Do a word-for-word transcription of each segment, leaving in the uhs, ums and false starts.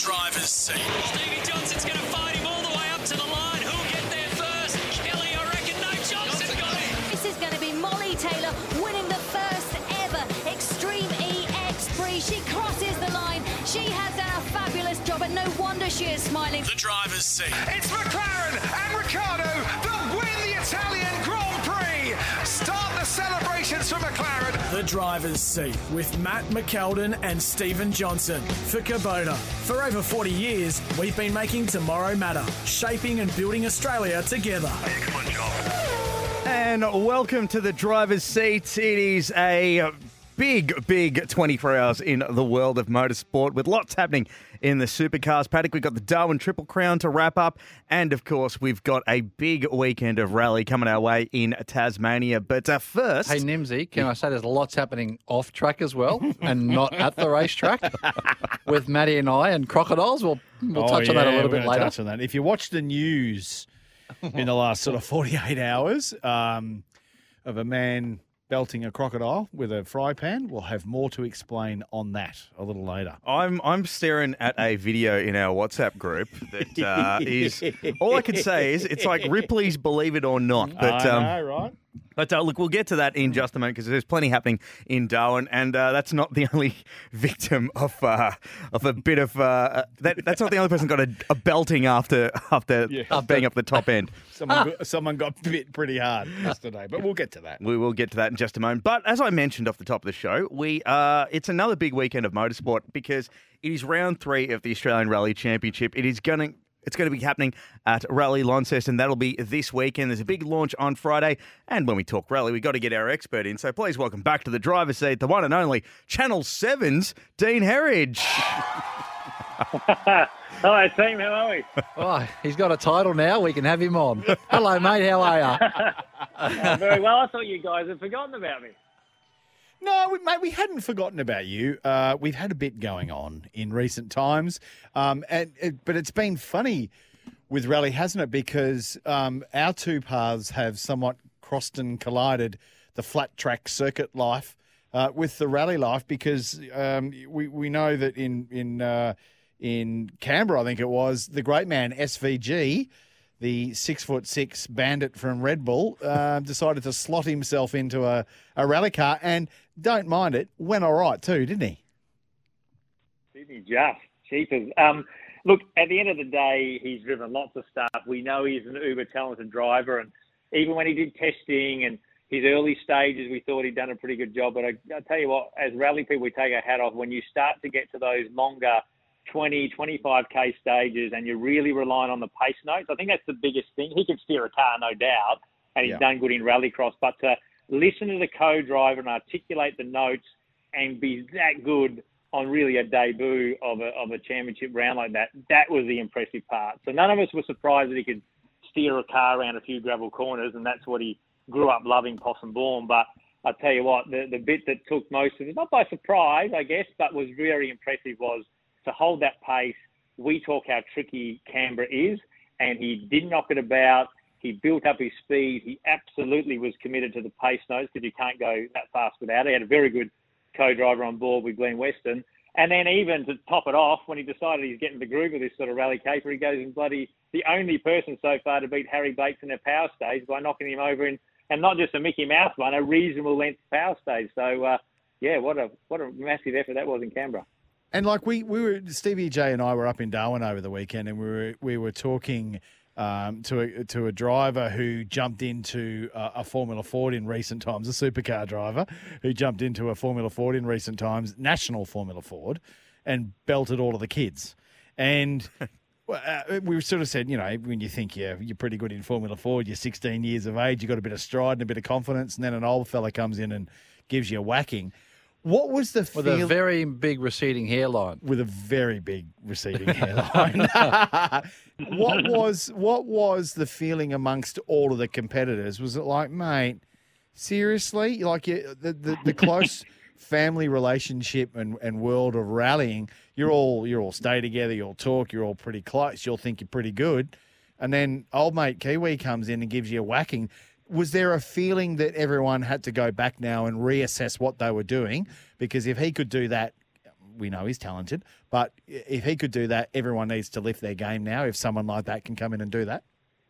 driver's seat. Stevie Johnson's going to fight him all the way up to the line. Who'll get there first? Kelly, I reckon. No, Johnson got it. This is going to be Molly Taylor winning the first ever Extreme E X Prix. She crosses the line. She has done a fabulous job, and no wonder she is smiling. The driver's seat. It's McLaren and Ricciardo that win the Italian Grand Prix. Start the celebrations for McLaren. The driver's seat with Matt McKeldin and Stephen Johnson for Kubota. For over forty years, we've been making tomorrow matter, shaping and building Australia together. Excellent job. And welcome to the driver's seat. It is a big, big twenty-four hours in the world of motorsport with lots happening in the supercars paddock. We've got the Darwin Triple Crown to wrap up. And, of course, we've got a big weekend of rally coming our way in Tasmania. But uh, first... Hey, Nimsy, can I say there's lots happening off track as well and not at the racetrack with Maddie and I and crocodiles? We'll, we'll Oh, touch on that a yeah, little we're bit gonna later. touch on that. If you watch the news in the last sort of forty-eight hours um, of a man belting a crocodile with a fry pan, we'll have more to explain on that a little later. I'm I'm staring at a video in our WhatsApp group that uh, is all I can say is it's like Ripley's Believe It or Not. But I um, know, right? But uh, look, we'll get to that in just a moment because there's plenty happening in Darwin, and uh, that's not the only victim of uh, of a bit of uh, that. That's not the only person got a, a belting after after Yeah. being up the top end. Someone, got, someone got bit pretty hard yesterday, but we'll get to that. We will get to that in just a moment. But as I mentioned off the top of the show, we uh, it's another big weekend of motorsport because it is round three of the Australian Rally Championship. It is going to It's going to be happening at Rally Launceston. That'll be this weekend. There's a big launch on Friday. And when we talk rally, we've got to get our expert in. So please welcome back to the driver's seat, the one and only Channel seven's Dean Herridge. Hello, team. How are we? Oh, he's got a title now. We can have him on. Hello, mate. How are you? Oh, very well. I thought you guys had forgotten about me. No, we, mate, we hadn't forgotten about you. Uh, we've had a bit going on in recent times, um, and it, but it's been funny with rally, hasn't it? Because um, our two paths have somewhat crossed and collided the flat track circuit life uh, with the rally life. Because um, we we know that in in uh, in Canberra, I think it was the great man S V G. The six foot six bandit from Red Bull uh, decided to slot himself into a, a rally car and don't mind it, went all right too, didn't he? Didn't he just? Cheapers. Um, look, at the end of the day, he's driven lots of stuff. We know he's an uber talented driver, and even when he did testing and his early stages, we thought he'd done a pretty good job. But I, I tell you what, as rally people, we take our hat off. When you start to get to those longer twenty, twenty-five K stages and you're really relying on the pace notes, I think that's the biggest thing. He can steer a car, no doubt, and he's Yeah. done good in rallycross, but to listen to the co-driver and articulate the notes and be that good on really a debut of a, of a championship round like that, that was the impressive part. So none of us were surprised that he could steer a car around a few gravel corners, and that's what he grew up loving, Possum Bourne. But I tell you what, the, the bit that took most of it, not by surprise, I guess, but was very impressive was to hold that pace. We talk how tricky Canberra is, and he didn't knock it about. He built up his speed. He absolutely was committed to the pace notes because you can't go that fast without it. He had a very good co-driver on board with Glenn Weston. And then even to top it off, when he decided he's getting the groove of this sort of rally caper, he goes and bloody the only person so far to beat Harry Bates in a power stage by knocking him over in, and not just a Mickey Mouse one, a reasonable length power stage. So, uh, yeah, what a what a massive effort that was in Canberra. And like we, we were, Stevie J and I were up in Darwin over the weekend, and we were we were talking um, to a, to a driver who jumped into a, a Formula Ford in recent times, a supercar driver who jumped into a Formula Ford in recent times, national Formula Ford, and belted all of the kids. And uh, we sort of said, you know, when you think you're you're pretty good in Formula Ford, you're sixteen years of age, you've got a bit of stride and a bit of confidence, and then an old fella comes in and gives you a whacking. What was the With feel? a very big receding hairline. With a very big receding hairline. what was what was the feeling amongst all of the competitors? Was it like, mate, seriously? Like you, the, the, the close family relationship and, and world of rallying, you're all you're all stay together, you all talk, you're all pretty close, you'll think you're pretty good. And then old mate Kiwi comes in and gives you a whacking. Was there a feeling that everyone had to go back now and reassess what they were doing? Because if he could do that, we know he's talented. But if he could do that, everyone needs to lift their game now. If someone like that can come in and do that.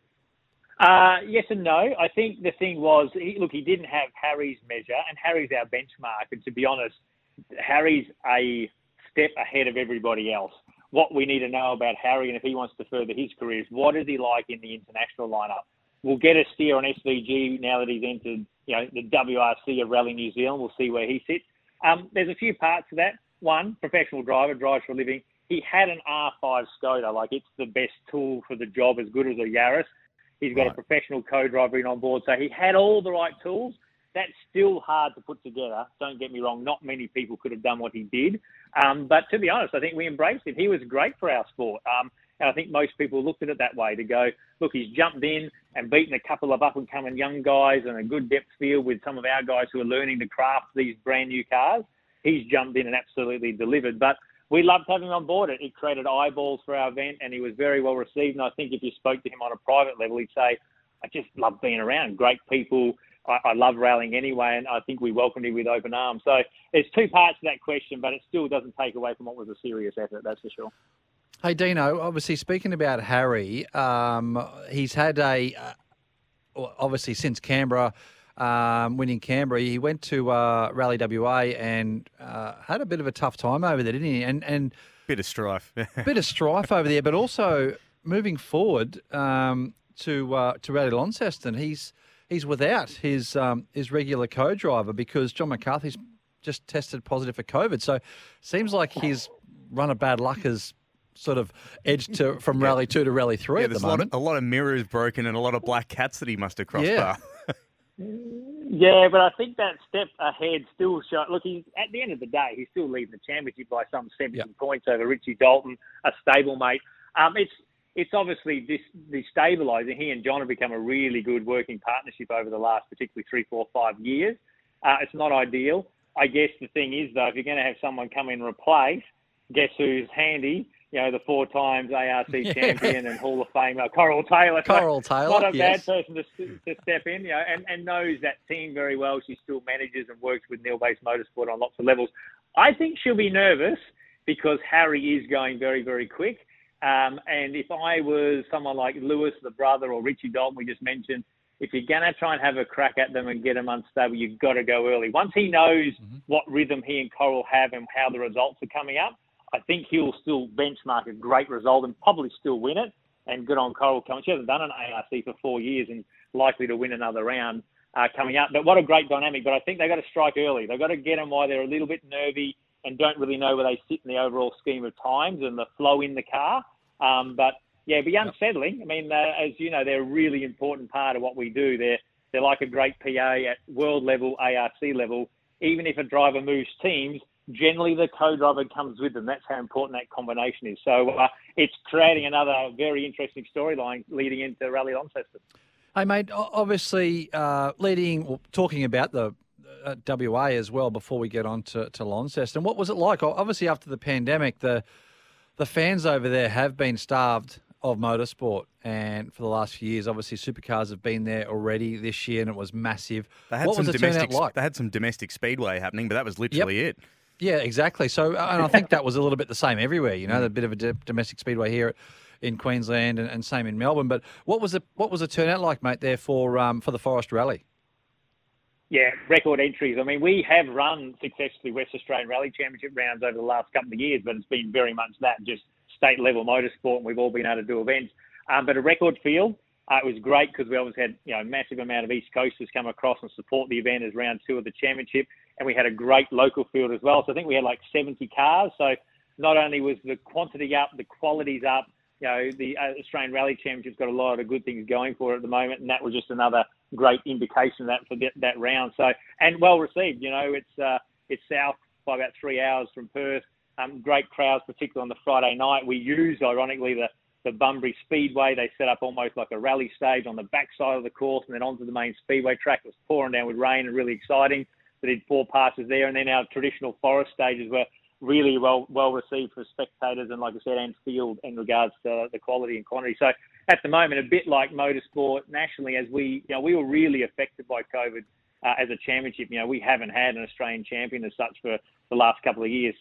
Uh, yes and no. I think the thing was, he, look, he didn't have Harry's measure, and Harry's our benchmark. And to be honest, Harry's a step ahead of everybody else. What we need to know about Harry, and if he wants to further his career, is what is he like in the international lineup? We'll get a steer on S V G now that he's entered, you know, the W R C of Rally New Zealand. We'll see where he sits. Um, there's a few parts to that. One, professional driver, drives for a living. He had an R five Skoda, like it's the best tool for the job, as good as a Yaris. He's got right. a professional co-driver in on board, so he had all the right tools. That's still hard to put together. Don't get me wrong. Not many people could have done what he did. Um, but to be honest, I think we embraced him. He was great for our sport. Um, and I think most people looked at it that way, to go, look, he's jumped in and beaten a couple of up-and-coming young guys and a good depth field with some of our guys who are learning to craft these brand-new cars. He's jumped in and absolutely delivered. But we loved having him on board. It, it created eyeballs for our event, and he was very well received. And I think if you spoke to him on a private level, he'd say, I just love being around. Great people. I, I love rallying anyway, and I think we welcomed him with open arms. So there's two parts to that question, but it still doesn't take away from what was a serious effort, that's for sure. Hey, Dino, obviously speaking about Harry, um, he's had a, uh, obviously since Canberra, um, winning Canberra, he went to uh, Rally W A and uh, had a bit of a tough time over there, didn't he? And, and Bit of strife. bit of strife over there, but also moving forward um, to uh, to Rally Launceston, he's he's without his um, his regular co-driver because John McCarthy's just tested positive for COVID. So seems like his run of bad luck has sort of edged to from Rally two to Rally three yeah, at the there's a lot, moment. of, a lot of mirrors broken and a lot of black cats that he must have crossed Yeah. by. Yeah, but I think that step ahead still show. Look, he's, at the end of the day, he's still leading the championship by some seventy Yep. points over Richie Dalton, a stablemate. Um, it's it's obviously this destabilising. He and John have become a really good working partnership over the last particularly three, four, five years. Uh, it's not ideal. I guess the thing is, though, if you're going to have someone come in and replace, guess who's handy? You know, the four times A R C Yeah. champion and Hall of Famer, Coral Taylor. So Coral Taylor, not a yes. bad person to, to step in, you know, and, and knows that team very well. She still manages and works with Neil Bates Motorsport on lots of levels. I think she'll be nervous because Harry is going very, very quick. Um, and if I was someone like Lewis, the brother, or Richie Dalton, we just mentioned, if you're going to try and have a crack at them and get them unstable, you've got to go early. Once he knows mm-hmm. what rhythm he and Coral have and how the results are coming up, I think he'll still benchmark a great result and probably still win it. And good on Coral coming. She hasn't done an A R C for four years and likely to win another round uh, coming up. But what a great dynamic. But I think they've got to strike early. They've got to get them while they're a little bit nervy and don't really know where they sit in the overall scheme of times and the flow in the car. Um, but, yeah, be unsettling. I mean, uh, as you know, they're a really important part of what we do. They're, they're like a great P A at world level, A R C level. Even if a driver moves teams, generally the co-driver comes with them. That's how important that combination is. So uh, it's creating another very interesting storyline leading into Rally Launceston. Hey, mate, o- obviously uh, leading, well, talking about the uh, W A as well before we get on to, to Launceston. What was it like? Obviously, after the pandemic, the the fans over there have been starved of motorsport, and for the last few years, obviously, supercars have been there already this year, and it was massive. They had what some was the domestic, turnout like? They had some domestic speedway happening, but that was literally Yep. it. Yeah, exactly. So, and I think that was a little bit the same everywhere. You know, a bit of a d- domestic speedway here in Queensland, and, and same in Melbourne. But what was the what was the turnout like, mate? There for um, for the Forest Rally. Yeah, record entries. I mean, we have run successfully West Australian Rally Championship rounds over the last couple of years, but it's been very much that, just state level motorsport, and we've all been able to do events. Um, but a record field. Uh, it was great because we obviously had, you know, a massive amount of East Coasters come across and support the event as round two of the championship. And we had a great local field as well. So I think we had like seventy cars. So not only was the quantity up, the quality's up. You know, the uh, Australian Rally Championship's got a lot of good things going for it at the moment. And that was just another great indication of that for that, that round. So, and well received. You know, it's, uh, it's south by about three hours from Perth. Um, great crowds, particularly on the Friday night. We used, ironically, the the Bunbury Speedway. They set up almost like a rally stage on the backside of the course and then onto the main speedway track. It was pouring down with rain and really exciting. They did four passes there, and then our traditional forest stages were really well well received for spectators and, like I said, and field in regards to the quality and quantity. So at the moment, a bit like motorsport nationally, as we, you know, we were really affected by COVID uh, as a championship. You know, we haven't had an Australian champion as such for the last couple of years. So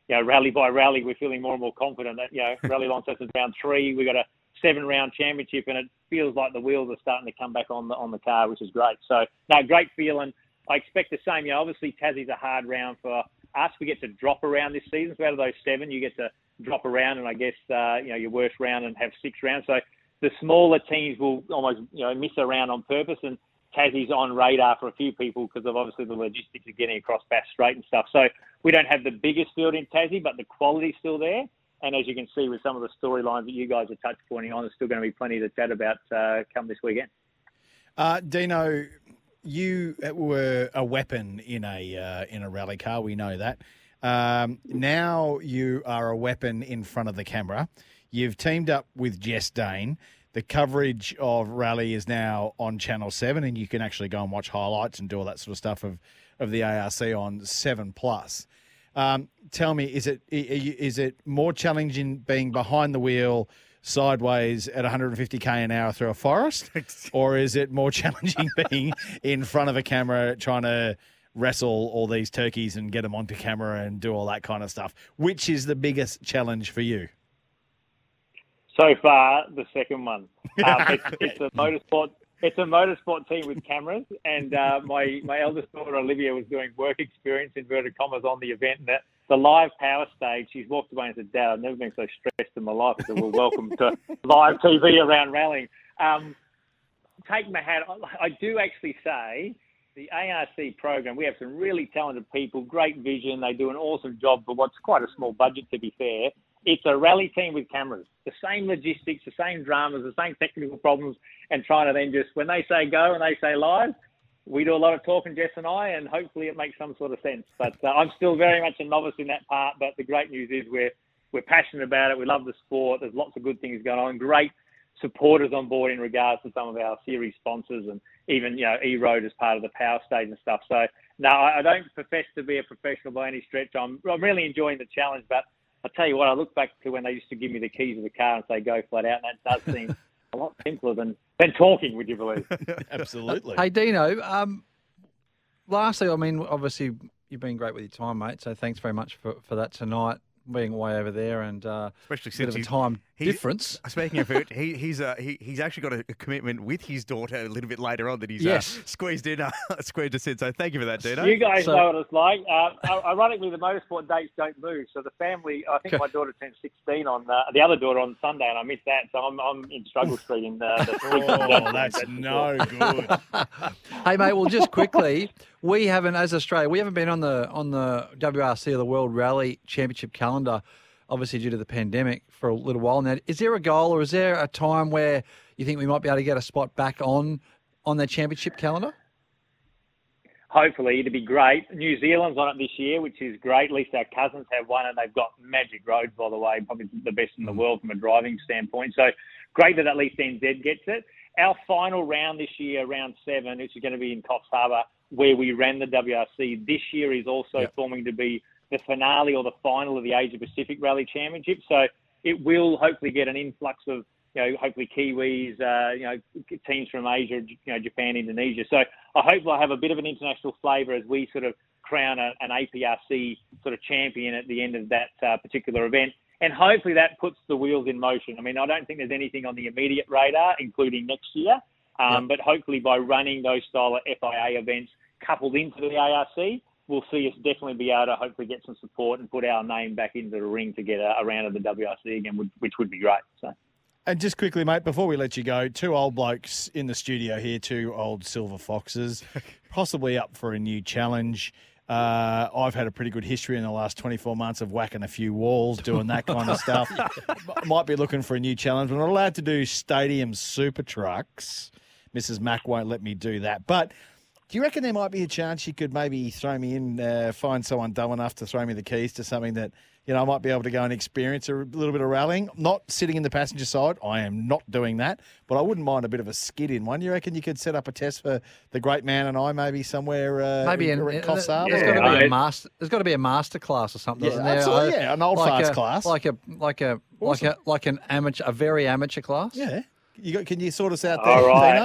you know, rally by rally, we're feeling more and more confident that, you know, Rally Launceston's round three, we got a seven-round championship, and it feels like the wheels are starting to come back on the on the car, which is great. So, no, great feeling. I expect the same. You know, obviously Tassie's a hard round for us. We get to drop around this season. So out of those seven, you get to drop around, and I guess uh, you know, your worst round and have six rounds. So the smaller teams will almost, you know, miss a round on purpose, and Tassie's on radar for a few people because of obviously the logistics of getting across Bass Strait and stuff. So we don't have the biggest field in Tassie, but the quality's still there. And as you can see with some of the storylines that you guys are touch pointing on, there's still going to be plenty to chat about uh, come this weekend. Uh, Dino, you were a weapon in a uh, in a rally car. We know that. Um, now you are a weapon in front of the camera. You've teamed up with Jess Dane. The coverage of rally is now on Channel seven, and you can actually go and watch highlights and do all that sort of stuff of, of the A R C on seven plus. Um, tell me, is it is it more challenging being behind the wheel, sideways at one hundred fifty k an hour through a forest, or is it more challenging being in front of a camera trying to wrestle all these turkeys and get them onto camera and do all that kind of stuff? Which is the biggest challenge for you? So far, the second one. Um, it's, it's a motorsport. It's a motorsport team with cameras, and uh, my my eldest daughter Olivia was doing work experience inverted commas on the event. And the, the live power stage, she's walked away and said, "Dad, I've never been so stressed in my life." I said, "Well, welcome to live T V around rallying." Um, take my hat. I, I do actually say the A R C program. We have some really talented people, great vision. They do an awesome job for what's quite a small budget, to be fair. It's a rally team with cameras, the same logistics, the same dramas, the same technical problems, and trying to then just, when they say go and they say live, we do a lot of talking, Jess and I, and hopefully it makes some sort of sense. But uh, I'm still very much a novice in that part, but the great news is we're, we're passionate about it. We love the sport. There's lots of good things going on. Great supporters on board in regards to some of our series sponsors, and even, you know, E-Road as part of the power stage and stuff. So, no, I, I don't profess to be a professional by any stretch. I'm, I'm really enjoying the challenge, but I'll tell you what, I look back to when they used to give me the keys of the car and say, go flat out, and that does seem a lot simpler than, than talking, would you believe? Absolutely. Hey, Dino, um, lastly, I mean, obviously you've been great with your time, mate, so thanks very much for, for that tonight, being way over there, and uh, especially a bit since of a time difference. Speaking of it, he, he's uh, he, he's actually got a, a commitment with his daughter a little bit later on that he's yes. uh, squeezed in, uh, squeezed us in. So thank you for that, Dino. You guys so, know what it's like. Uh, ironically, the motorsport dates don't move. So the family, I think my daughter turned sixteen on uh, the other daughter on Sunday, and I missed that. So I'm I'm in Struggle Street in uh, the Oh, that's no good. Hey, mate, well, just quickly, we haven't, as Australia, we haven't been on the on the W R C or the World Rally Championship calendar, obviously due to the pandemic, for a little while now. Is there a goal, or is there a time where you think we might be able to get a spot back on on the championship calendar? Hopefully, it'd be great. New Zealand's on it this year, which is great. At least our cousins have one, and they've got magic roads, by the way, probably the best in the world from a driving standpoint. So great that at least N Z gets it. Our final round this year, round seven, which is going to be in Coffs Harbour, where we ran the W R C this year, is also yep. forming to be the finale or the final of the Asia Pacific Rally Championship. So it will hopefully get an influx of, you know, hopefully Kiwis, uh, you know, teams from Asia, you know, Japan, Indonesia. So I hope we'll have a bit of an international flavour as we sort of crown a, an A P R C sort of champion at the end of that uh, particular event. And hopefully that puts the wheels in motion. I mean, I don't think there's anything on the immediate radar, including next year. Um, yep. But hopefully by running those style of F I A events coupled into the A R C, we'll see us definitely be able to hopefully get some support and put our name back into the ring to get a, a round of the W R C again, which would be great. So. And just quickly, mate, before we let you go, two old blokes in the studio here, two old silver foxes, possibly up for a new challenge. Uh, I've had a pretty good history in the last twenty-four months of whacking a few walls, doing that kind of stuff. Might be looking for a new challenge. We're not allowed to do stadium super trucks. Missus Mack won't let me do that. But do you reckon there might be a chance you could maybe throw me in, uh, find someone dumb enough to throw me the keys to something that, you know, I might be able to go and experience a little bit of rallying? Not sitting in the passenger side. I am not doing that. But I wouldn't mind a bit of a skid in one. You reckon you could set up a test for the great man and I maybe somewhere uh, maybe in, in Coffs Harbour? There's got to be a master. There's got to be a master class or something. Yeah, isn't there? absolutely. Yeah, an old like farts a, class, like a like a awesome. like a like an amateur, a very amateur class. Yeah. You got? Can you sort us out there, All right. Dino?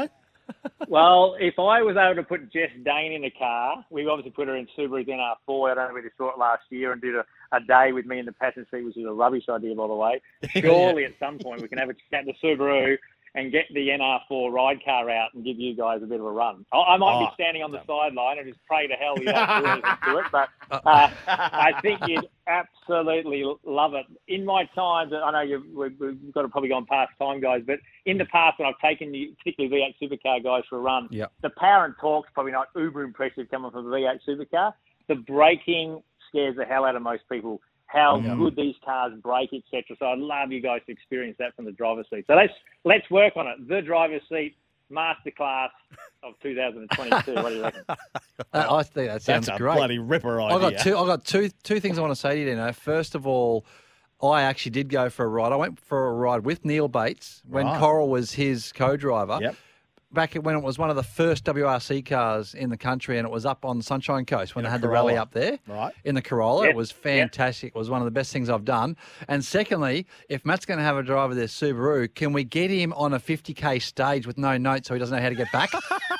Well, if I was able to put Jess Dane in a car, we obviously put her in Subaru's N R four. I don't know whether you saw it last year, and did a, a day with me in the passenger seat, which is a rubbish idea, by the way. Surely at some point we can have a chat to Subaru and get the N R four ride car out and give you guys a bit of a run. I, I might Oh, be standing on the sideline and just pray to hell you don't do anything to it, but uh, I think you'd absolutely love it. In my time, I know you've, we've, we've got to probably gone past time, guys, but in the past when I've taken you, particularly V eight supercar guys for a run, Yep. the power and torque's probably not uber impressive coming from a V eight supercar. The braking scares the hell out of most people. How good these cars brake, et cetera. So I'd love you guys to experience that from the driver's seat. So let's let's work on it. The driver's seat masterclass of two thousand twenty-two. What do you reckon? Uh, I think that sounds That's a great. bloody ripper I idea. got two. I got two. Two things I want to say to you. Dino. First of all, I actually did go for a ride. I went for a ride with Neil Bates when Right. Coral was his co-driver. Yep. Back when it was one of the first W R C cars in the country, and it was up on the Sunshine Coast when In they a had the rally Corolla. up there. Right. In the Corolla. Yep. It was fantastic. It was one of the best things I've done. And secondly, if Matt's going to have a drive of this Subaru, can we get him on a fifty K stage with no notes so he doesn't know how to get back?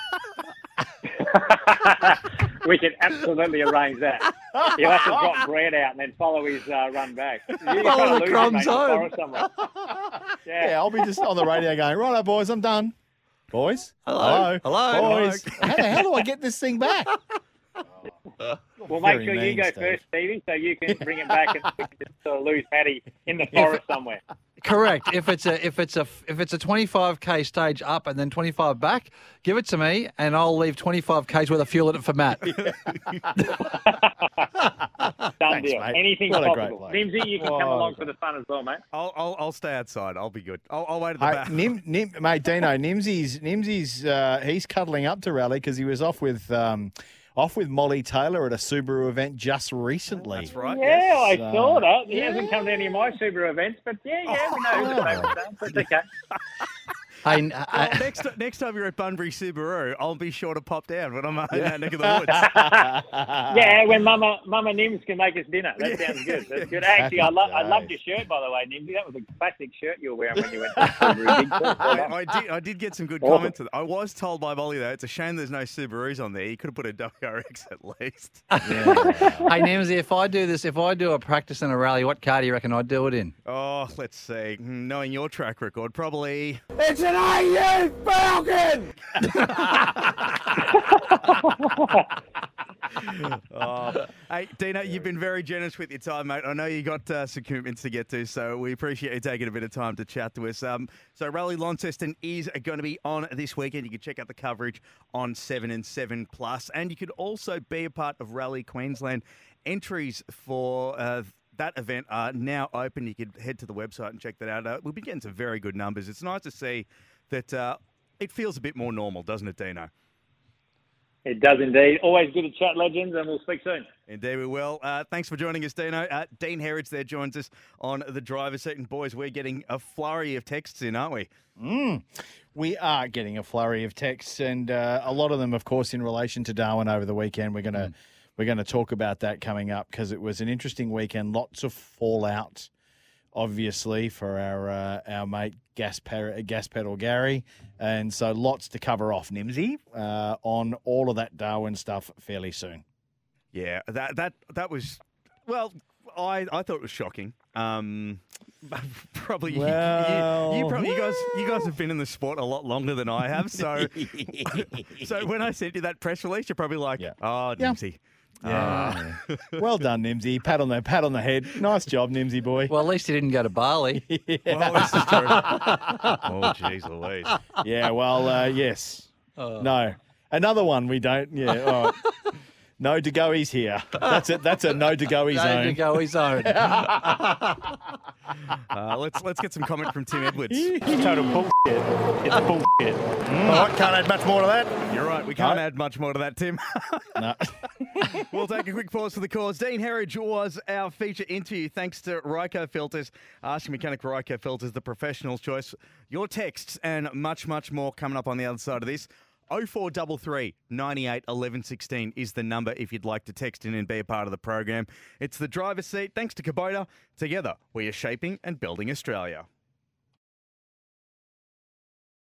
We can absolutely arrange that. He'll have to drop Brad out and then follow his uh, run back. You're Follow trying to the lose him, crumbs mate, in the home. forest somewhere. Yeah. Yeah, I'll be just on the radio going, righto, boys, I'm done. Boys? Hello. Hello. Boys. how, how do I get this thing back? Well, make Very sure you mean, go Steve. first, Stevie, so you can bring it back and we can just sort of lose Paddy in the forest somewhere. Correct. If it's a if it's a if it's a twenty-five K stage up and then twenty-five back, give it to me and I'll leave twenty-five K's worth of fuel in it for Matt. Done Thanks, deal. mate. Anything's What a great possible. bloke. Nimsy, you can come Oh, along for the fun as well, mate. I'll, I'll I'll stay outside. I'll be good. I'll, I'll wait at the Hey, back. Nim, Nim, mate, Dino, Nimsy's, Nimsy's, uh, he's cuddling up to rally because he was off with, um, off with Molly Taylor at a Subaru event just recently. That's right. Yeah, yes. I So- saw that. He hasn't come to any of my Subaru events, but yeah, yeah, we know who the favourite is. That's okay. Hey, Well, uh, next next time you're at Bunbury Subaru, I'll be sure to pop down when I'm uh, in that neck of the woods. Yeah, when Mama Mama Nims can make us dinner. That sounds good. That's good. Actually, I, Happy lo- I loved days. your shirt, by the way, Nimsy. That was a classic shirt you were wearing when you went to Subaru. Big Well I, done. I did I did get some good Awesome. comments. I was told by Molly though, it's a shame there's no Subarus on there. You could have put a W R X at least. hey Namsy, if I do this, if I do a practice and a rally, what car do you reckon I'd do it in? Oh, let's see. Hmm, Knowing your track record, probably. It's an A U Falcon! Oh. Hey, Dino, you've been very generous with your time, mate. I know you got uh, some commitments to get to, so we appreciate you taking a bit of time to chat to us. Um, so Rally Launceston is going to be on this weekend. You can check out the coverage on seven and seven Plus, and you could also be a part of Rally Queensland. Entries for uh, that event are now open. You could head to the website and check that out. Uh, we've been getting some very good numbers. It's nice to see that uh, it feels a bit more normal, doesn't it, Dino? It does indeed. Always good to chat, legends, and we'll speak soon. Indeed, we will. Uh, thanks for joining us, Dino. Uh, Dean Herridge there joins us on the driver's seat. And boys, we're getting a flurry of texts in, aren't we? Mm. We are getting a flurry of texts, and uh, a lot of them, of course, in relation to Darwin over the weekend. We're gonna mm. we're gonna talk about that coming up because it was an interesting weekend. Lots of fallout, obviously, for our uh, our mate Gas, Pe- Gas Pedal Gary, and so lots to cover off, Nimsy, uh, on all of that Darwin stuff fairly soon. Yeah, that that that was well. I, I thought it was shocking. Um, probably well, you, you, you probably you guys you guys have been in the sport a lot longer than I have. So so when I sent you that press release, you're probably like, yeah. oh, Nimsy. Yeah. Oh. Well done, Nimsy. Pat on the pat on the head. Nice job, Nimsy boy. Well, at least he didn't go to Bali. Yeah. Well, this is true. Oh, jeez Louise. Yeah, well, uh, yes. Oh. No. Another one we don't. Yeah. All right. No to goies here. That's it. That's a no to goies No zone. to go his own. Uh, let's let's get some comment from Tim Edwards. It's total bullshit. It's bullshit. Mm. All right, can't add much more to that. You're right. We can't No. add much more to that, Tim. No. We'll take a quick pause for the cause. Dean Herridge was our feature interview thanks to Ryco Filters. Ask Your Mechanic Ryco Filters, the professional's choice. Your texts and much, much more coming up on the other side of this. oh four three three, nine eight, one one one six is the number if you'd like to text in and be a part of the program. It's the driver's seat. Thanks to Kubota. Together, we are shaping and building Australia.